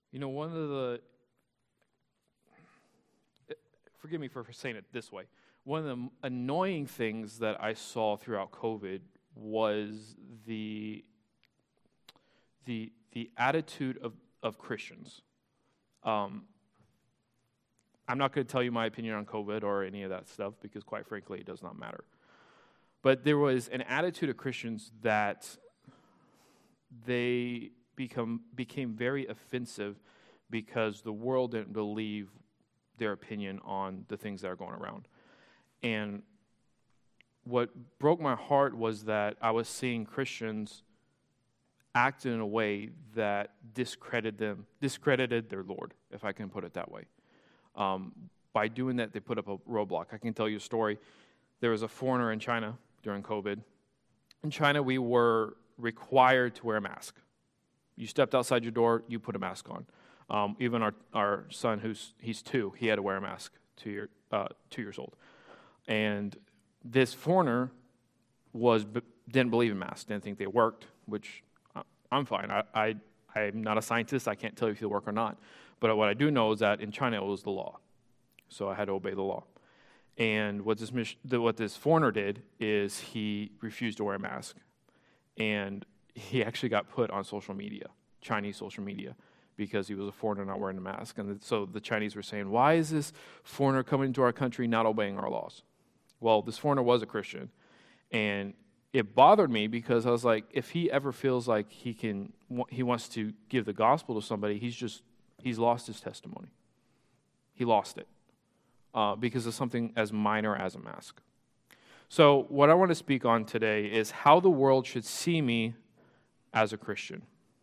One of the, forgive me for saying it this way, one of the annoying things that I saw throughout COVID was the attitude of Christians. I'm not going to tell you my opinion on COVID or any of that stuff because, quite frankly, it does not matter. But there was an attitude of Christians that they became very offensive because the world didn't believe their opinion on the things that are going around. And what broke my heart was that I was seeing Christians act in a way that discredited their Lord, if I can put it that way. By doing that, they put up a roadblock. I can tell you a story. There was a foreigner in China during COVID. In China, we were required to wear a mask. You stepped outside your door, you put a mask on. Even our son, he's 2, he had to wear a mask, 2 years old. And this foreigner didn't believe in masks, didn't think they worked, which I'm fine. I'm not a scientist. I can't tell you if they work or not. But what I do know is that in China it was the law, so I had to obey the law. And what this foreigner did is he refused to wear a mask, and he actually got put on social media, Chinese social media, because he was a foreigner not wearing a mask. And so the Chinese were saying, "Why is this foreigner coming into our country not obeying our laws?" Well, this foreigner was a Christian, and it bothered me because I was like, if he ever feels like he wants to give the gospel to somebody, he's lost his testimony. He lost it because of something as minor as a mask. So what I want to speak on today is how the world should see me as a Christian.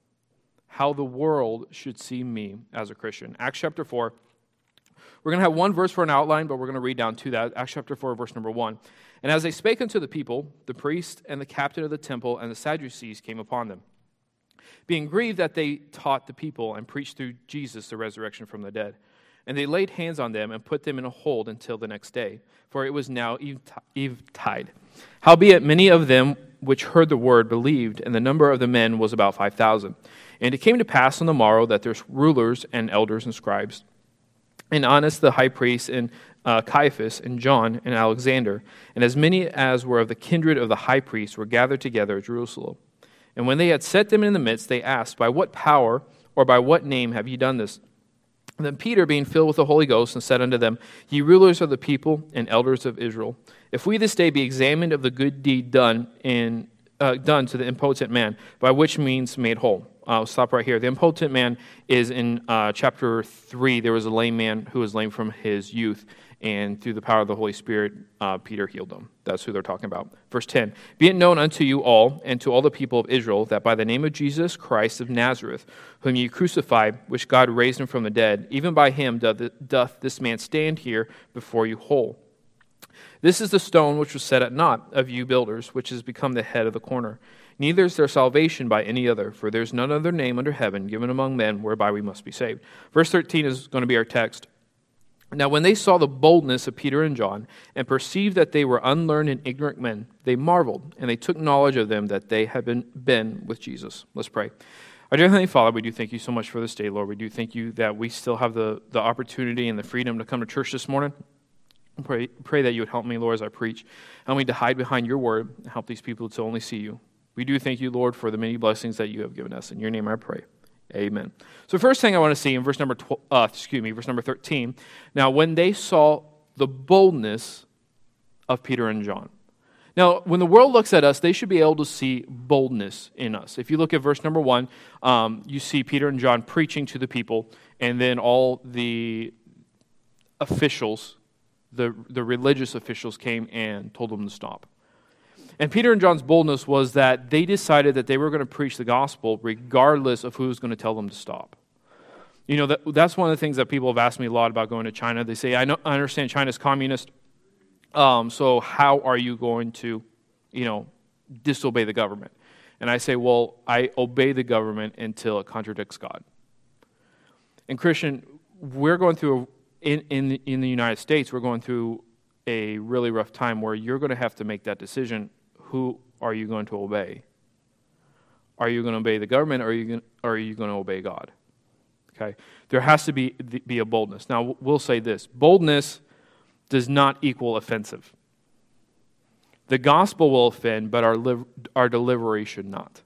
How the world should see me as a Christian. Acts chapter 4. We're going to have one verse for an outline, but we're going to read down to that. Acts chapter 4, verse number 1. And as they spake unto the people, the priest and the captain of the temple and the Sadducees came upon them, being grieved that they taught the people and preached through Jesus the resurrection from the dead. And they laid hands on them and put them in a hold until the next day, for it was now eventide. Howbeit many of them which heard the word believed, and the number of the men was about 5,000. And it came to pass on the morrow that their rulers and elders and scribes, and Annas the high priest, and Caiaphas, and John, and Alexander, and as many as were of the kindred of the high priest were gathered together at Jerusalem. And when they had set them in the midst, they asked, By what power or by what name have ye done this? And then Peter, being filled with the Holy Ghost, and said unto them, Ye rulers of the people and elders of Israel, if we this day be examined of the good deed done to the impotent man, by which means made whole. I'll stop right here. The impotent man is in chapter 3. There was a lame man who was lame from his youth, and through the power of the Holy Spirit, Peter healed him. That's who they're talking about. Verse 10, Be it known unto you all, and to all the people of Israel, that by the name of Jesus Christ of Nazareth, whom ye crucified, which God raised him from the dead, even by him doth this man stand here before you whole. This is the stone which was set at naught of you builders, which has become the head of the corner. Neither is there salvation by any other, for there is none other name under heaven given among men whereby we must be saved. Verse 13 is going to be our text. Now when they saw the boldness of Peter and John, and perceived that they were unlearned and ignorant men, they marveled, and they took knowledge of them that they had been with Jesus. Let's pray. Our dear Heavenly Father, we do thank you so much for this day, Lord. We do thank you that we still have the opportunity and the freedom to come to church this morning. Pray that you would help me, Lord, as I preach. Help me to hide behind your word and help these people to only see you. We do thank you, Lord, for the many blessings that you have given us. In your name I pray. Amen. So first thing I want to see in verse number 13. Now, when they saw the boldness of Peter and John. Now, when the world looks at us, they should be able to see boldness in us. If you look at verse number 1, you see Peter and John preaching to the people, and then all the officials, the religious officials came and told them to stop. And Peter and John's boldness was that they decided that they were going to preach the gospel regardless of who was going to tell them to stop. You know, that's one of the things that people have asked me a lot about going to China. They say, I understand China's communist, so how are you going to, disobey the government? And I say, well, I obey the government until it contradicts God. And Christian, we're going through, in the United States, we're going through a really rough time where you're going to have to make that decision. Who are you going to obey? Are you going to obey the government, or are you going to obey God? Okay? There has to be a boldness. Now, we'll say this. Boldness does not equal offensive. The gospel will offend, but our delivery should not.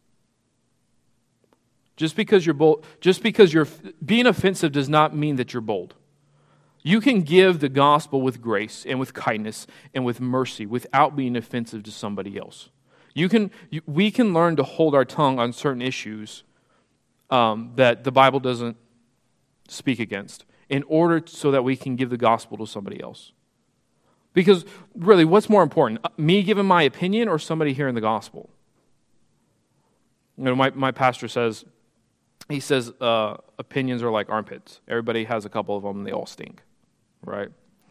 Just because you're bold, just because you're being offensive does not mean that you're bold. You can give the gospel with grace and with kindness and with mercy without being offensive to somebody else. We can learn to hold our tongue on certain issues that the Bible doesn't speak against in order so that we can give the gospel to somebody else. Because really, what's more important? Me giving my opinion or somebody hearing the gospel? You know, my pastor says, opinions are like armpits. Everybody has a couple of them and they all stink, right?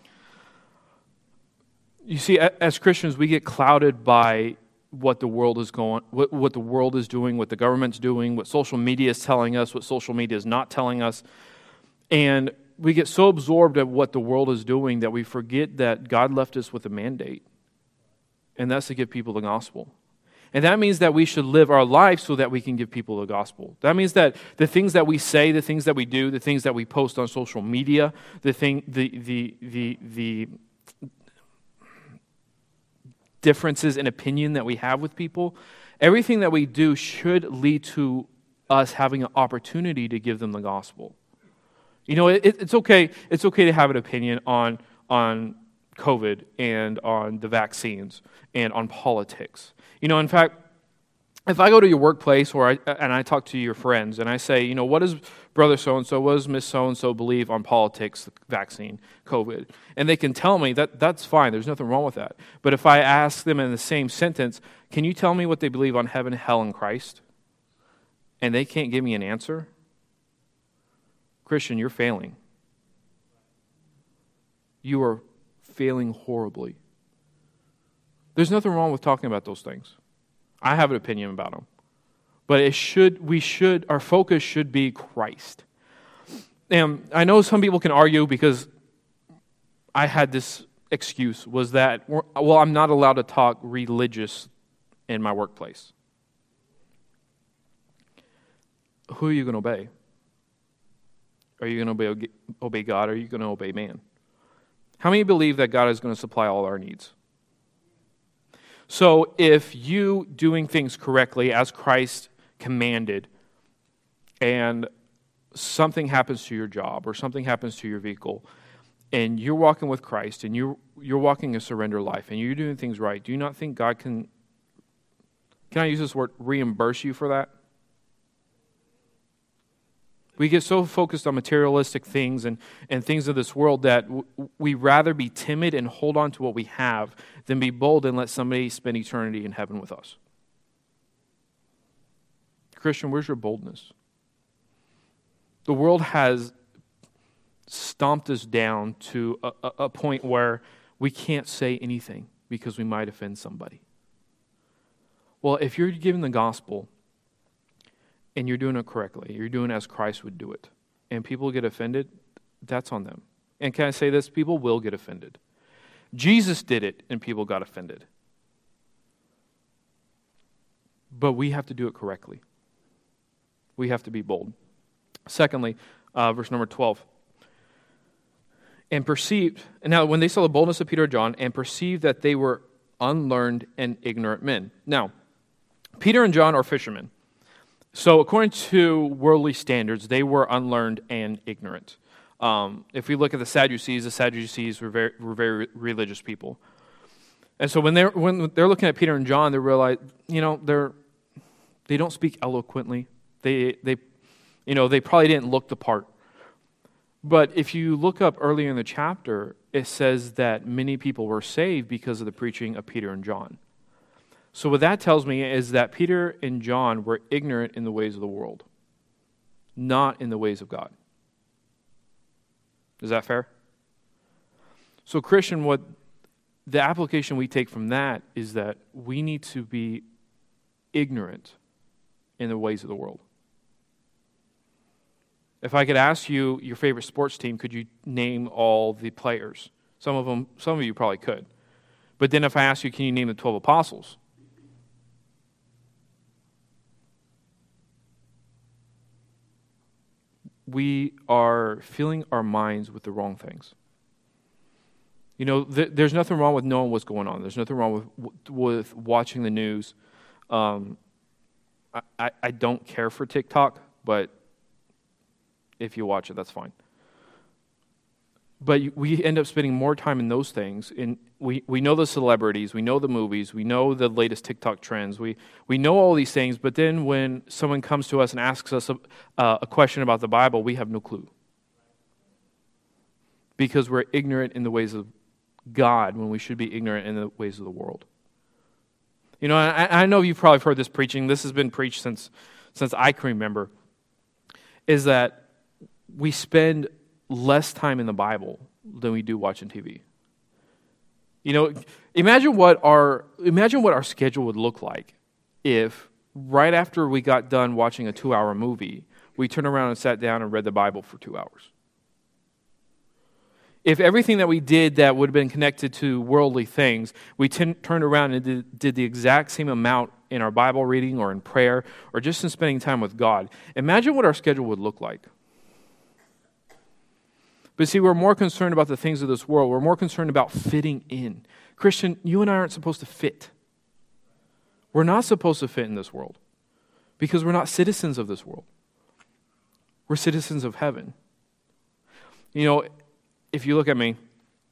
You see, as Christians, we get clouded by what the world is what the world is doing, what the government's doing, what social media is telling us, what social media is not telling us. And we get so absorbed at what the world is doing that we forget that God left us with a mandate, and that's to give people the gospel. And that means that we should live our life so that we can give people the gospel. That means that the things that we say, the things that we do, the things that we post on social media, the differences in opinion that we have with people, everything that we do should lead to us having an opportunity to give them the gospel. You know, it's okay to have an opinion on COVID and on the vaccines and on politics. You know, in fact, if I go to your workplace and I talk to your friends and I say, you know, what does brother so-and-so, what does Miss so-and-so believe on politics, vaccine, COVID? And they can tell me that's fine. There's nothing wrong with that. But if I ask them in the same sentence, can you tell me what they believe on heaven, hell, and Christ? And they can't give me an answer? Christian, you're failing. You are failing horribly. There's nothing wrong with talking about those things. I have an opinion about them. But our focus should be Christ. And I know some people can argue, because I had this excuse, was that, well, I'm not allowed to talk religious in my workplace. Who are you going to obey? Are you going to obey God, or are you going to obey man? How many believe that God is going to supply all our needs? So if you doing things correctly as Christ commanded, and something happens to your job or something happens to your vehicle, and you're walking with Christ and you're walking a surrender life and you're doing things right, do you not think God can I use this word, reimburse you for that? We get so focused on materialistic things and things of this world that we rather be timid and hold on to what we have than be bold and let somebody spend eternity in heaven with us. Christian, where's your boldness? The world has stomped us down to a point where we can't say anything because we might offend somebody. Well, if you're giving the gospel and you're doing it correctly, you're doing it as Christ would do it, and people get offended, that's on them. And can I say this? People will get offended. Jesus did it, and people got offended. But we have to do it correctly. We have to be bold. Secondly, verse number 12. And now when they saw the boldness of Peter and John, and perceived that they were unlearned and ignorant men. Now, Peter and John are fishermen. So according to worldly standards, they were unlearned and ignorant. If we look at the Sadducees were very religious people. And so when they're looking at Peter and John, they realize, they don't speak eloquently. They probably didn't look the part. But if you look up earlier in the chapter, it says that many people were saved because of the preaching of Peter and John. So what that tells me is that Peter and John were ignorant in the ways of the world, not in the ways of God. Is that fair? So Christian, what the application we take from that is that we need to be ignorant in the ways of the world. If I could ask you your favorite sports team, could you name all the players? Some of you probably could. But then if I ask you, can you name the 12 apostles? we are filling our minds with the wrong things. You know, there's nothing wrong with knowing what's going on. There's nothing wrong with watching the news. I don't care for TikTok, but if you watch it, that's fine. But we end up spending more time in those things. And we know the celebrities, we know the movies, we know the latest TikTok trends, we know all these things, but then when someone comes to us and asks us a question about the Bible, we have no clue. Because we're ignorant in the ways of God when we should be ignorant in the ways of the world. You know, I know you've probably heard this preaching. This has been preached since I can remember, is that we spend less time in the Bible than we do watching TV. You know, imagine what our schedule would look like if right after we got done watching a 2-hour movie, we turned around and sat down and read the Bible for 2 hours. If everything that we did that would have been connected to worldly things, we turned around and did the exact same amount in our Bible reading or in prayer or just in spending time with God, imagine what our schedule would look like. But see, we're more concerned about the things of this world. We're more concerned about fitting in. Christian, you and I aren't supposed to fit. We're not supposed to fit in this world because we're not citizens of this world. We're citizens of heaven. You know, if you look at me,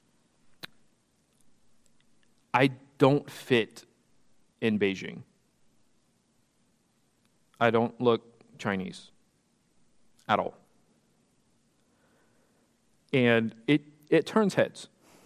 I don't fit in Beijing. I don't look Chinese at all. And it turns heads.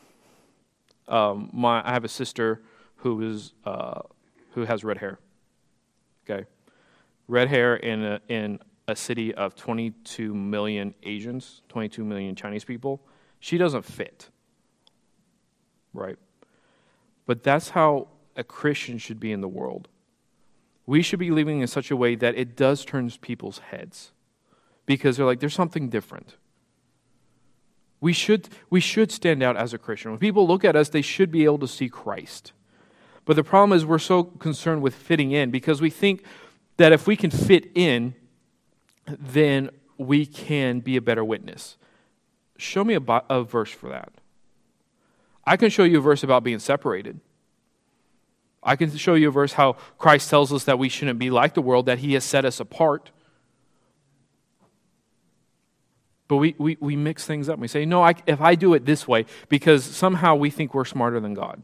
I have a sister who has red hair. Okay, red hair in a city of 22 million Asians, 22 million Chinese people. She doesn't fit, right? But that's how a Christian should be in the world. We should be living in such a way that it does turn people's heads because they're like, there's something different. We should stand out as a Christian. When people look at us, they should be able to see Christ. But the problem is we're so concerned with fitting in because we think that if we can fit in, then we can be a better witness. Show me a verse for that. I can show you a verse about being separated. I can show you a verse how Christ tells us that we shouldn't be like the world, that He has set us apart. But we mix things up. We say, no, if I do it this way, because somehow we think we're smarter than God.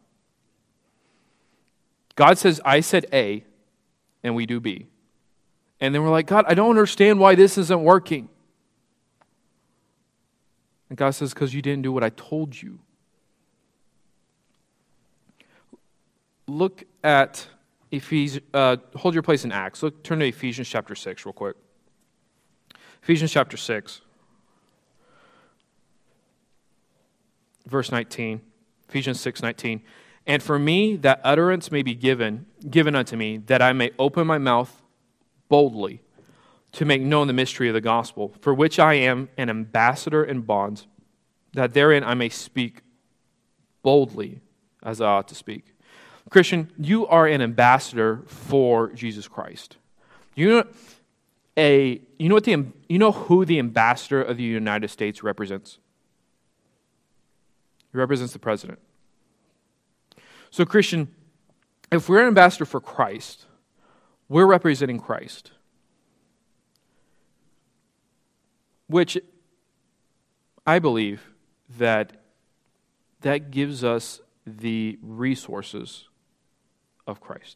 God says, I said A, and we do B. And then we're like, God, I don't understand why this isn't working. And God says, because you didn't do what I told you. Look at Ephesians, hold your place in Acts. Turn to Ephesians chapter 6 real quick. Ephesians chapter 6. Verse 19, Ephesians 6:19. And for me that utterance may be given unto me, that I may open my mouth boldly to make known the mystery of the gospel, for which I am an ambassador in bonds, that therein I may speak boldly as I ought to speak. Christian, you are an ambassador for Jesus Christ. You know who the ambassador of the United States represents? He represents the president. So, Christian, if we're an ambassador for Christ, we're representing Christ. Which I believe that gives us the resources of Christ.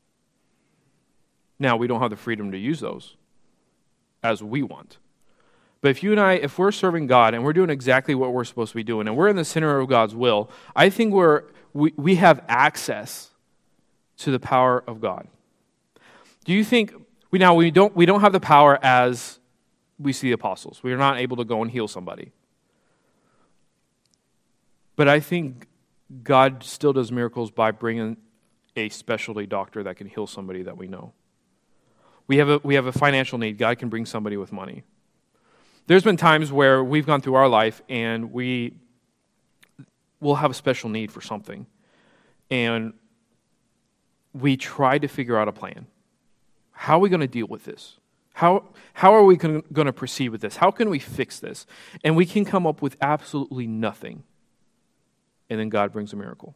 Now, we don't have the freedom to use those as we want. But if you and I, if we're serving God and we're doing exactly what we're supposed to be doing and we're in the center of God's will, I think we have access to the power of God. Do you think we don't have the power as we see the apostles? We are not able to go and heal somebody. But I think God still does miracles by bringing a specialty doctor that can heal somebody that we know. We have a financial need. God can bring somebody with money. There's been times where we've gone through our life and we will have a special need for something. And we try to figure out a plan. How are we going to deal with this? How are we going to proceed with this? How can we fix this? And we can come up with absolutely nothing. And then God brings a miracle.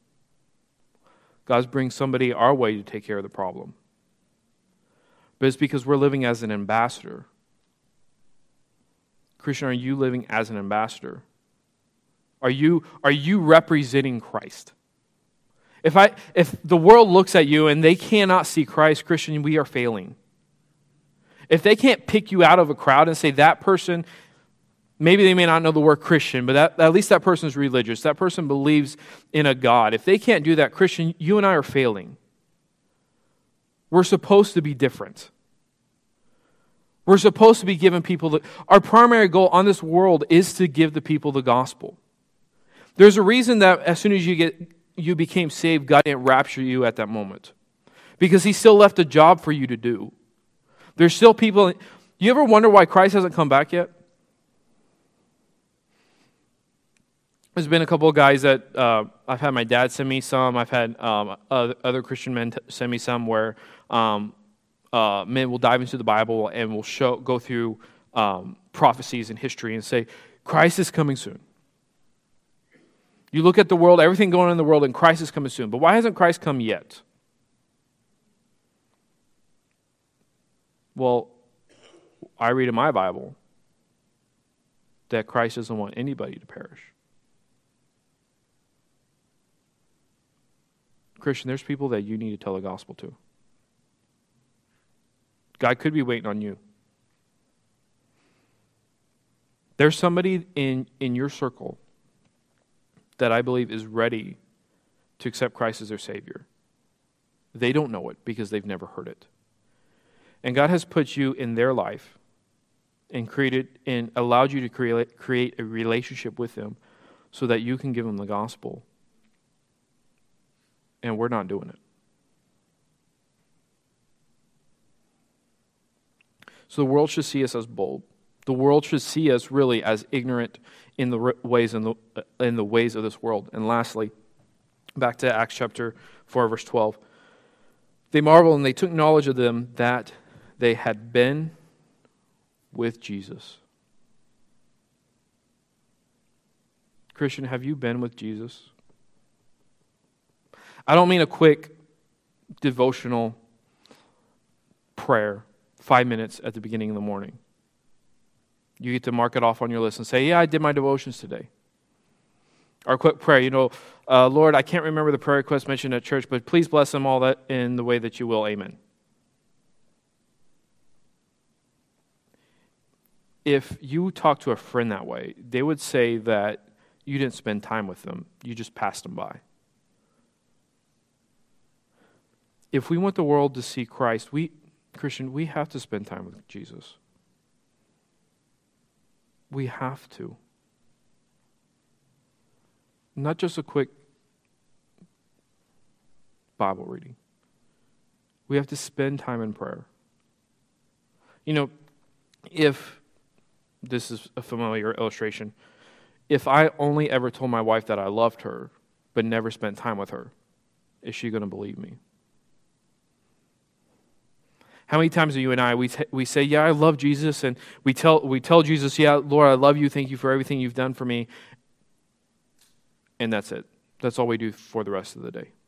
God brings somebody our way to take care of the problem. But it's because we're living as an ambassador. Christian, are you living as an ambassador? Are you representing Christ? If the world looks at you and they cannot see Christ, Christian, we are failing. If they can't pick you out of a crowd and say that person, maybe they may not know the word Christian, but at least that person is religious. That person believes in a God. If they can't do that, Christian, you and I are failing. We're supposed to be different. We're supposed to be giving people our primary goal on this world is to give the people the gospel. There's a reason that as soon as you became saved, God didn't rapture you at that moment. Because He still left a job for you to do. There's still people. You ever wonder why Christ hasn't come back yet? There's been a couple of guys that I've had my dad send me some. I've had other Christian men send me some where men will dive into the Bible and will go through prophecies and history and say, Christ is coming soon. You look at the world, everything going on in the world, and Christ is coming soon. But why hasn't Christ come yet? Well, I read in my Bible that Christ doesn't want anybody to perish. Christian, there's people that you need to tell the gospel to. God could be waiting on you. There's somebody in your circle that I believe is ready to accept Christ as their Savior. They don't know it because they've never heard it. And God has put you in their life and created and allowed you to create a relationship with them so that you can give them the gospel. And we're not doing it. So the world should see us as bold. The world should see us really as ignorant in the ways of this world. And lastly, back to Acts chapter 4, verse 12. They marveled and they took knowledge of them that they had been with Jesus. Christian, have you been with Jesus? I don't mean a quick devotional prayer, 5 minutes at the beginning of the morning. You get to mark it off on your list and say, yeah, I did my devotions today. Or a quick prayer, Lord, I can't remember the prayer request mentioned at church, but please bless them all that in the way that you will. Amen. If you talk to a friend that way, they would say that you didn't spend time with them. You just passed them by. If we want the world to see Christ, Christian, we have to spend time with Jesus. We have to. Not just a quick Bible reading. We have to spend time in prayer. If this is a familiar illustration, if I only ever told my wife that I loved her, but never spent time with her, is she going to believe me? How many times do you and I, we say, yeah, I love Jesus, and we tell Jesus, yeah, Lord, I love you, thank you for everything you've done for me, and that's it. That's all we do for the rest of the day.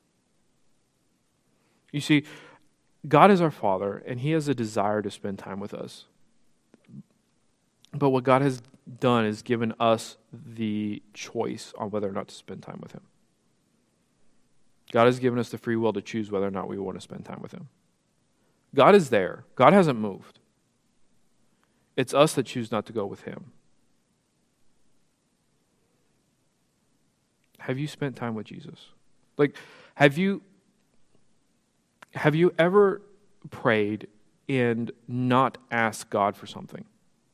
You see, God is our Father, and He has a desire to spend time with us. But what God has done is given us the choice on whether or not to spend time with Him. God has given us the free will to choose whether or not we want to spend time with Him. God is there. God hasn't moved. It's us that choose not to go with Him. Have you spent time with Jesus? Have you ever prayed and not asked God for something?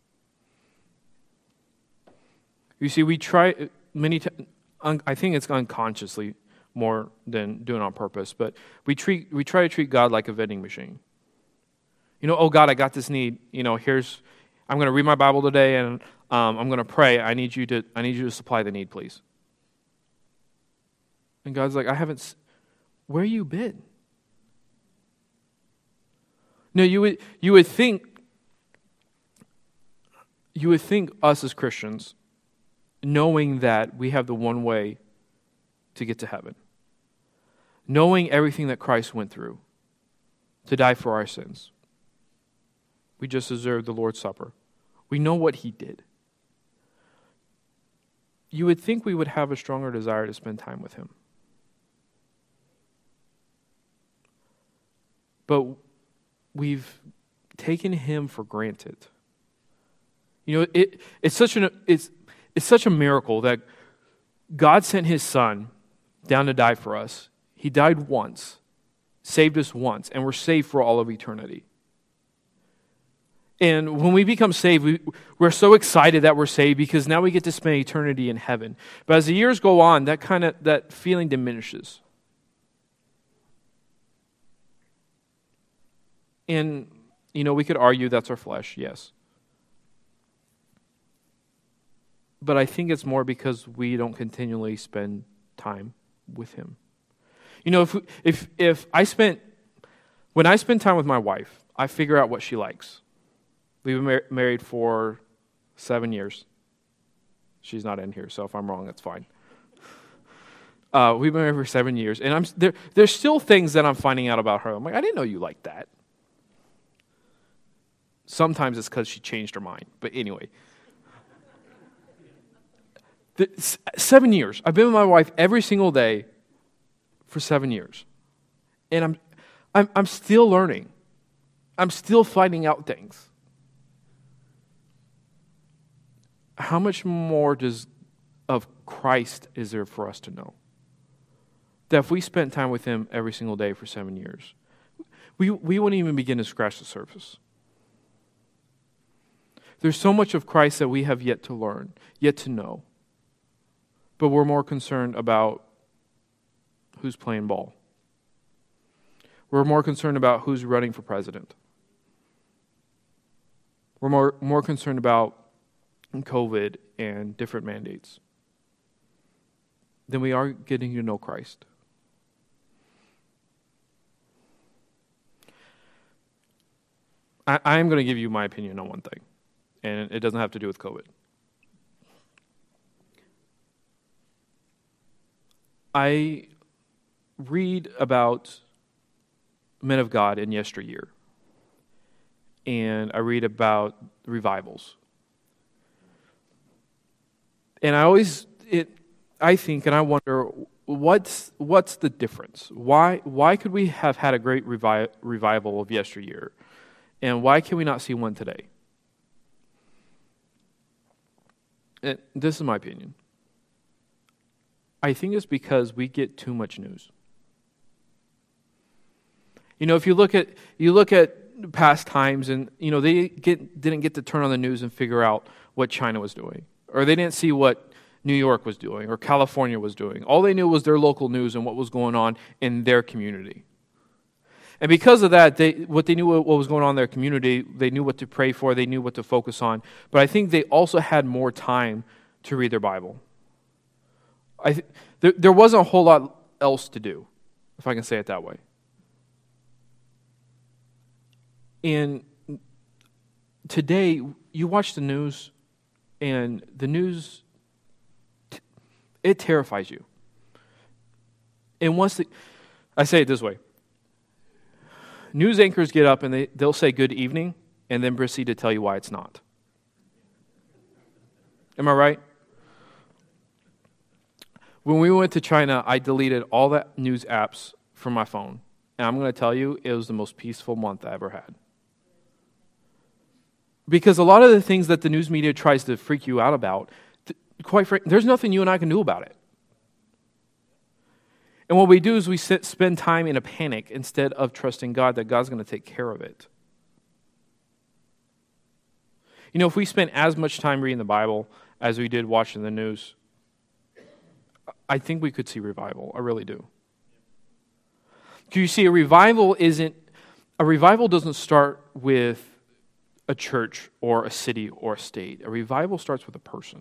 You see, we try many times, I think it's unconsciously more than doing it on purpose, but we try to treat God like a vending machine. Oh God, I got this need. I'm going to read my Bible today, and I'm going to pray. I need you to supply the need, please. And God's like, where you been? No, you would think us as Christians, knowing that we have the one way to get to heaven, knowing everything that Christ went through to die for our sins. We just observed the Lord's Supper. We know what he did. You would think we would have a stronger desire to spend time with him. But we've taken him for granted. You know, it's such a miracle that God sent his son down to die for us. He died once, saved us once, and we're saved for all of eternity. And when we become saved, we're so excited that we're saved because now we get to spend eternity in heaven. But as the years go on, that feeling diminishes. And, you know, we could argue that's our flesh, yes. But I think it's more because we don't continually spend time with him. You know, when I spend time with my wife, I figure out what she likes. We've been married for 7 years. She's not in here, so if I'm wrong, that's fine. We've been married for 7 years, and there's still things that I'm finding out about her. I'm like, I didn't know you liked that. Sometimes it's because she changed her mind, but anyway. 7 years. I've been with my wife every single day for 7 years, and I'm still learning. I'm still finding out things. How much more of Christ is there for us to know? That if we spent time with him every single day for 7 years, we wouldn't even begin to scratch the surface. There's so much of Christ that we have yet to learn, yet to know. But we're more concerned about who's playing ball. We're more concerned about who's running for president. We're more concerned about COVID and different mandates than we are getting to know Christ. I am going to give you my opinion on one thing, and it doesn't have to do with COVID. I read about men of God in yesteryear, and I read about revivals. And I think and I wonder, what's the difference? Why could we have had a great revival of yesteryear, and why can we not see one today? And this is my opinion. I think it's because we get too much news. You know, if you look at past times, and you know they didn't get to turn on the news and figure out what China was doing, or they didn't see what New York was doing or California was doing. All they knew was their local news and what was going on in their community. And because of that, they knew what was going on in their community, they knew what to pray for, they knew what to focus on. But I think they also had more time to read their Bible. There wasn't a whole lot else to do, if I can say it that way. And today, you watch the news, and the news, it terrifies you. And I say it this way. News anchors get up and they'll say good evening and then proceed to tell you why it's not. Am I right? When we went to China, I deleted all the news apps from my phone. And I'm going to tell you, it was the most peaceful month I ever had. Because a lot of the things that the news media tries to freak you out about, quite frankly, there's nothing you and I can do about it. And what we do is we spend time in a panic instead of trusting God that God's going to take care of it. You know, if we spent as much time reading the Bible as we did watching the news, I think we could see revival. I really do. Because you see, a revival doesn't start with a church or a city or a state. A revival starts with a person.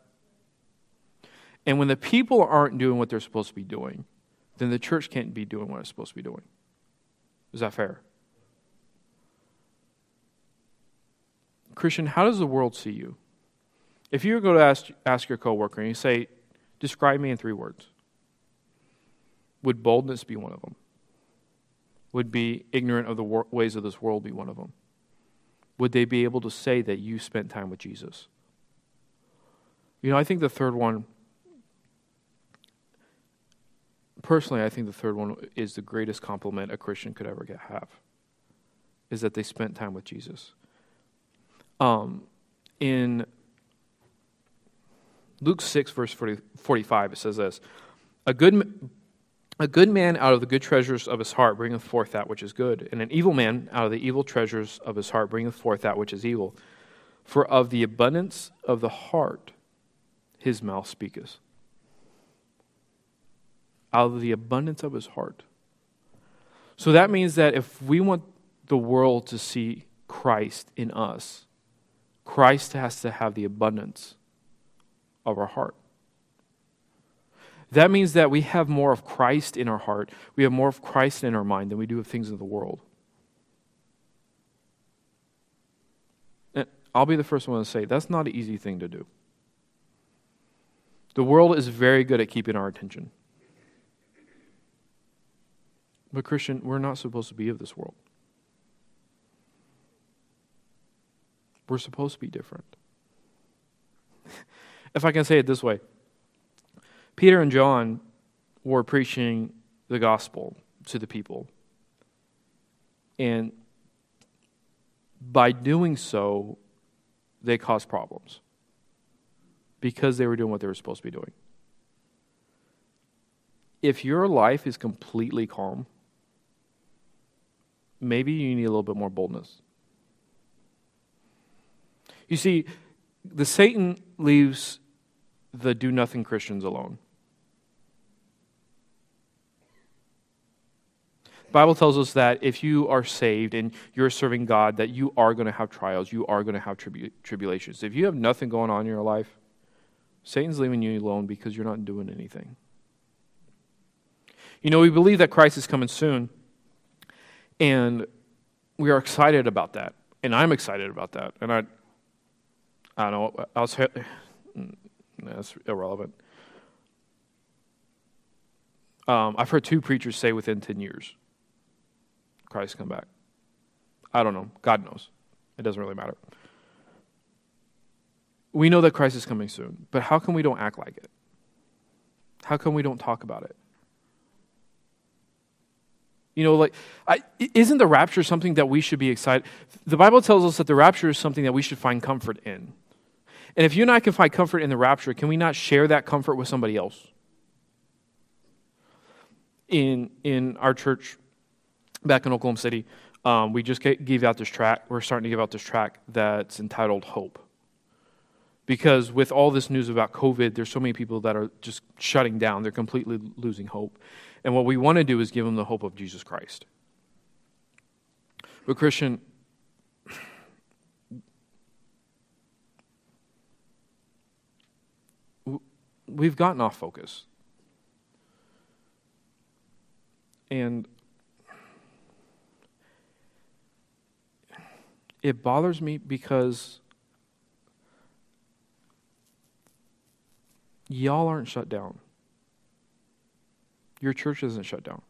And when the people aren't doing what they're supposed to be doing, then the church can't be doing what it's supposed to be doing. Is that fair? Christian, how does the world see you? If you were going to ask your coworker and you say, describe me in 3 words, would boldness be one of them? Would be ignorant of the ways of this world be one of them? Would they be able to say that you spent time with Jesus? I think the third one, personally, I think the third one is the greatest compliment a Christian could ever have, is that they spent time with Jesus. In Luke 6, verse 45, it says this, A good man out of the good treasures of his heart bringeth forth that which is good, and an evil man out of the evil treasures of his heart bringeth forth that which is evil. For of the abundance of the heart his mouth speaketh. Out of the abundance of his heart. So that means that if we want the world to see Christ in us, Christ has to have the abundance of our heart. That means that we have more of Christ in our heart, we have more of Christ in our mind than we do of things in the world. And I'll be the first one to say, that's not an easy thing to do. The world is very good at keeping our attention. But Christian, we're not supposed to be of this world. We're supposed to be different. If I can say it this way, Peter and John were preaching the gospel to the people. And by doing so, they caused problems because they were doing what they were supposed to be doing. If your life is completely calm, maybe you need a little bit more boldness. You see, the Satan leaves the do-nothing Christians alone. The Bible tells us that if you are saved and you're serving God, that you are going to have trials, you are going to have tribulations. If you have nothing going on in your life, Satan's leaving you alone because you're not doing anything. We believe that Christ is coming soon, and we are excited about that, and I'm excited about that, and I don't know, that's irrelevant. I've heard 2 preachers say within 10 years, Christ come back. I don't know. God knows. It doesn't really matter. We know that Christ is coming soon, but how come we don't act like it? How come we don't talk about it? Isn't the rapture something that we should be excited? The Bible tells us that the rapture is something that we should find comfort in. And if you and I can find comfort in the rapture, can we not share that comfort with somebody else? In our church back in Oklahoma City, we just gave out this tract. We're starting to give out this tract that's entitled Hope. Because with all this news about COVID, there's so many people that are just shutting down. They're completely losing hope. And what we want to do is give them the hope of Jesus Christ. But Christian, we've gotten off focus. And it bothers me because y'all aren't shut down. Your church isn't shut down.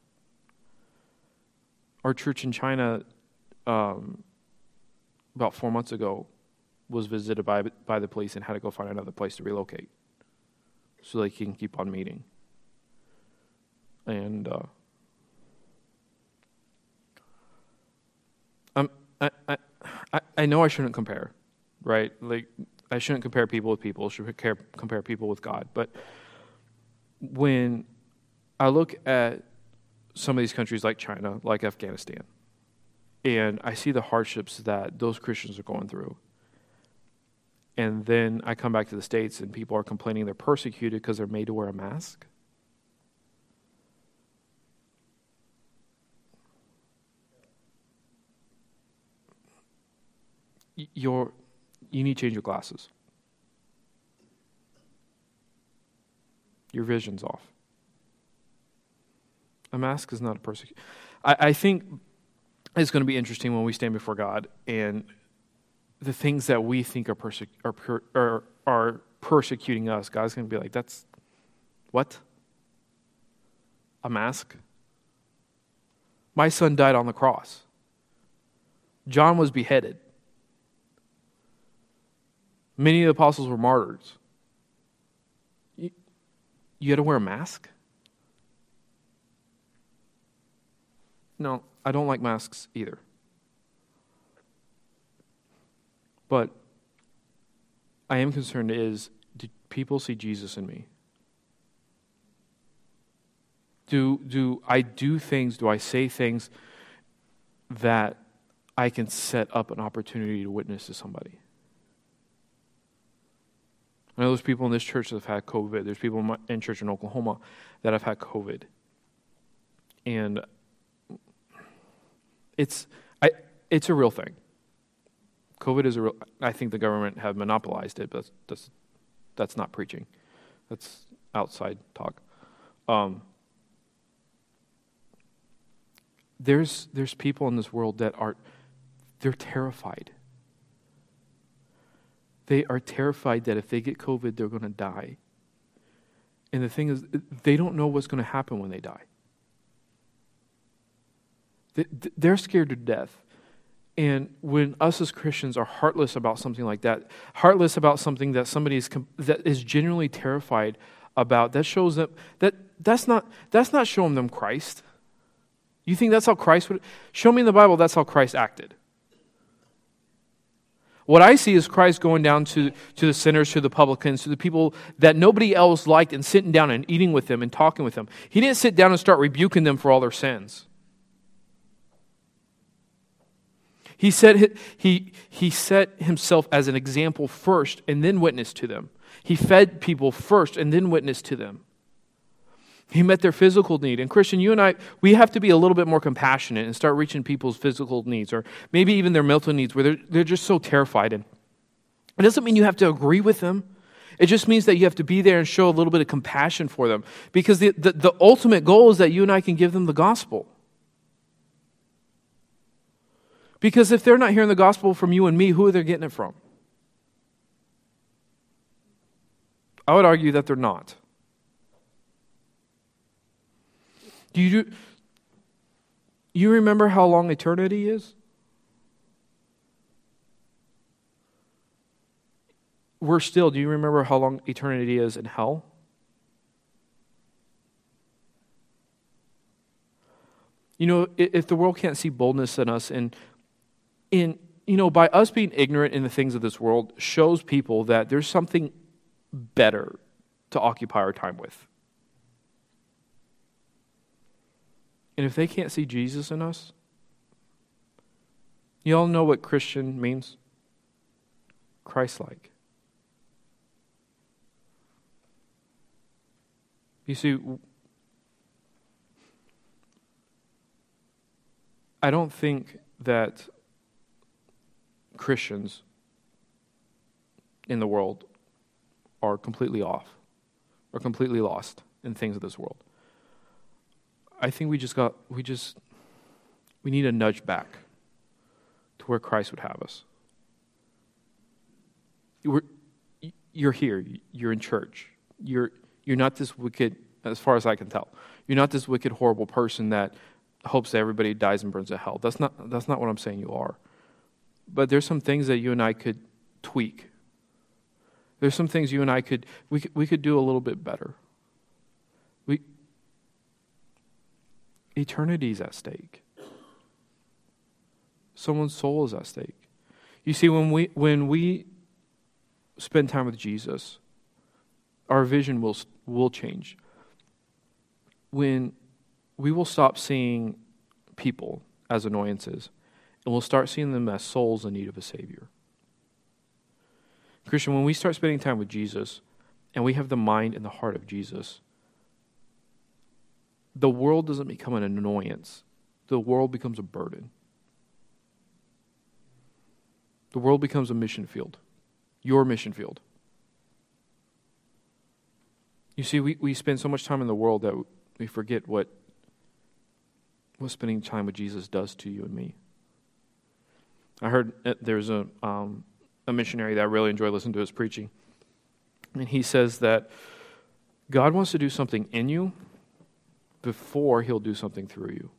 Our church in China, about 4 months ago, was visited by the police and had to go find another place to relocate so they can keep on meeting. And I know I shouldn't compare, right? I shouldn't compare people with people. I should compare people with God. But when I look at some of these countries like China, like Afghanistan, and I see the hardships that those Christians are going through, and then I come back to the States and people are complaining they're persecuted because they're made to wear a mask. You need to change your glasses. Your vision's off. A mask is not a persecution. I think it's going to be interesting when we stand before God and the things that we think are persecuting us, God's going to be like, that's what? A mask? My son died on the cross. John was beheaded. Many of the apostles were martyrs. You had to wear a mask? No, I don't like masks either. But I am concerned is, do people see Jesus in me? Do I do things, do I say things that I can set up an opportunity to witness to somebody? I know there's people in this church that have had COVID. There's people in church in Oklahoma that have had COVID. And it's a real thing. COVID is a real, I think the government have monopolized it, but that's not preaching. That's outside talk. There's people in this world that they're terrified. They are terrified that if they get COVID, they're going to die. And the thing is, they don't know what's going to happen when they die. They're scared to death. And when us as Christians are heartless about something like that, heartless about something that somebody that is genuinely terrified about, that shows them that's not showing them Christ. You think that's how Christ would? Show me in the Bible that's how Christ acted. What I see is Christ going down to the sinners, to the publicans, to the people that nobody else liked, and sitting down and eating with them and talking with them. He didn't sit down and start rebuking them for all their sins. He set himself as an example first and then witnessed to them. He fed people first and then witnessed to them. He met their physical need. And Christian, you and I, we have to be a little bit more compassionate and start reaching people's physical needs, or maybe even their mental needs, where they're just so terrified. And it doesn't mean you have to agree with them. It just means that you have to be there and show a little bit of compassion for them. Because the ultimate goal is that you and I can give them the gospel. Because if they're not hearing the gospel from you and me, who are they getting it from? I would argue that they're not. Do you remember how long eternity is? Do you remember how long eternity is in hell? You know, if the world can't see boldness in us, and by us being ignorant in the things of this world, shows people that there's something better to occupy our time with. And if they can't see Jesus in us, you all know what Christian means? Christ-like. You see, I don't think that Christians in the world are completely off or completely lost in things of this world. I think we need a nudge back to where Christ would have us. You're here. You're in church. You're not this wicked, as far as I can tell. You're not this wicked, horrible person that hopes that everybody dies and burns to hell. That's not what I'm saying you are. But there's some things that you and I could tweak. There's some things you and I could do a little bit better. Eternity's at stake. Someone's soul is at stake. You see, when we spend time with Jesus, our vision will change. When we will stop seeing people as annoyances, and we'll start seeing them as souls in need of a Savior. Christian, when we start spending time with Jesus, and we have the mind and the heart of Jesus, the world doesn't become an annoyance. The world becomes a burden. The world becomes a mission field. Your mission field. You see, we spend so much time in the world that we forget what spending time with Jesus does to you and me. I heard there's a missionary that I really enjoy listening to his preaching. And he says that God wants to do something in you before he'll do something through you.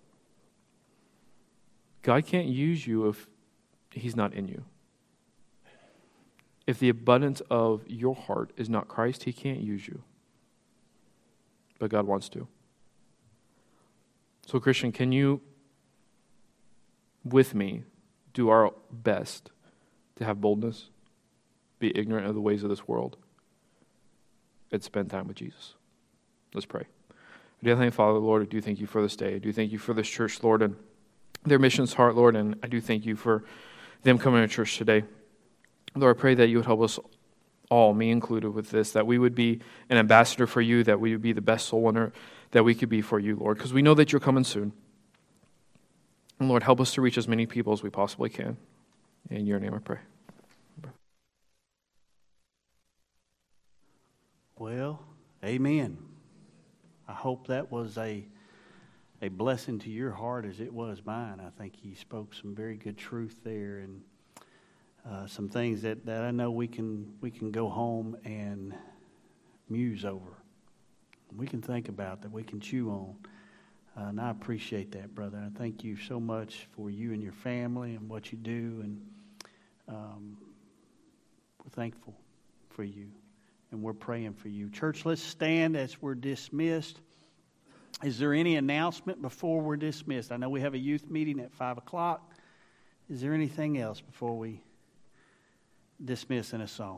God can't use you if he's not in you. If the abundance of your heart is not Christ, he can't use you. But God wants to. So, Christian, can you, with me, do our best to have boldness, be ignorant of the ways of this world, and spend time with Jesus? Let's pray. Dear Heavenly Father, Lord, I do thank you for this day. I do thank you for this church, Lord, and their missions heart, Lord, and I do thank you for them coming to church today. Lord, I pray that you would help us all, me included, with this, that we would be an ambassador for you, that we would be the best soul winner that we could be for you, Lord, because we know that you're coming soon. And Lord, help us to reach as many people as we possibly can. In your name I pray. Well, amen. I hope that was a blessing to your heart as it was mine. I think he spoke some very good truth there, and some things that I know we can go home and muse over. We can think about, that we can chew on. And I appreciate that, brother. I thank you so much for you and your family and what you do, and we're thankful for you, and we're praying for you. Church, let's stand as we're dismissed. Is there any announcement before we're dismissed? I know we have a youth meeting at 5 o'clock. Is there anything else before we dismiss in a song?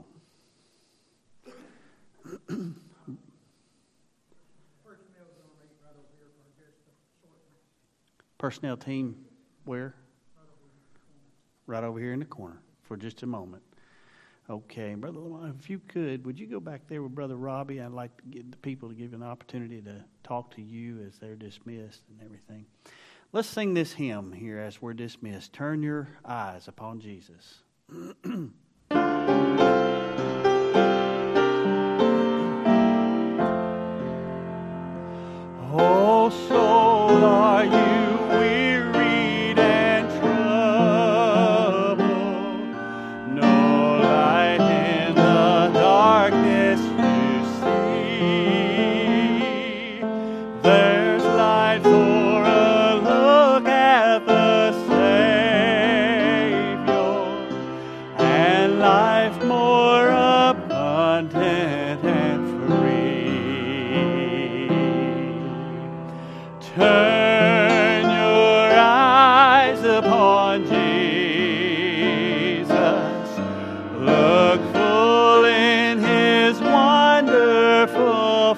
Personnel team, where? Right over here in the corner for just a moment. Okay, Brother Lamont, if you could, would you go back there with Brother Robbie? I'd like to get the people to give you an opportunity to talk to you as they're dismissed and everything. Let's sing this hymn here as we're dismissed. Turn your eyes upon Jesus. Oh, soul, are you wearied and troubled? No light in the darkness you see. There's light for a look at the Savior, and life more abundant and free. Turn your eyes upon Jesus. Look full in his wonderful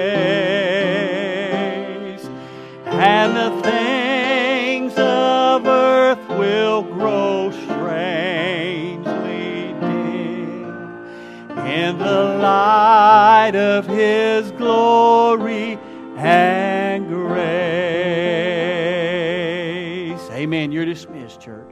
face, and the things of earth will grow strangely dim in the light of his glory and grace. Amen. You're dismissed, church.